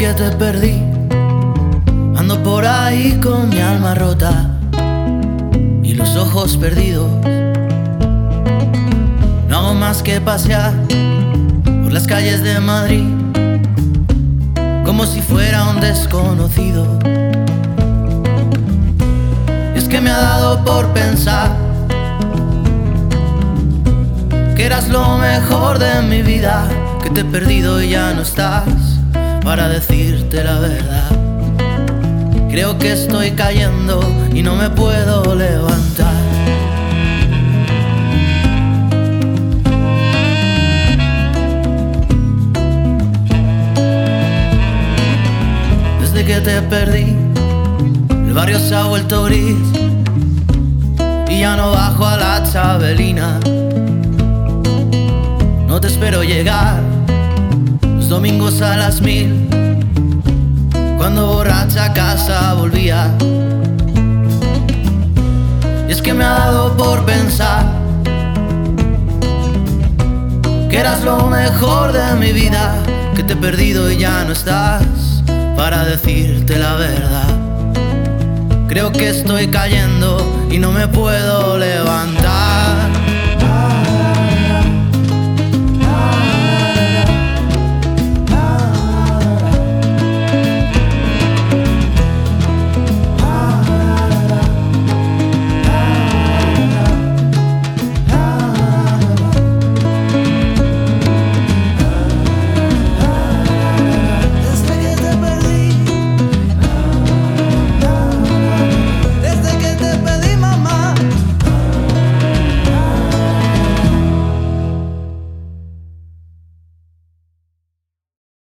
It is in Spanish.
que te perdí, ando por ahí con mi alma rota y los ojos perdidos. No hago más que pasear por las calles de Madrid como si fuera un desconocido. Y es que me ha dado por pensar que eras lo mejor de mi vida, que te he perdido y ya no estás para decirte la verdad. Creo que estoy cayendo y no me puedo levantar. Desde que te perdí, el barrio se ha vuelto gris y ya no bajo a la Chabelina. No te espero llegar los domingos a las 1000, cuando borracha a casa volvía. Y es que me ha dado por pensar que eras lo mejor de mi vida, que te he perdido y ya no estás para decirte la verdad. Creo que estoy cayendo y no me puedo levantar.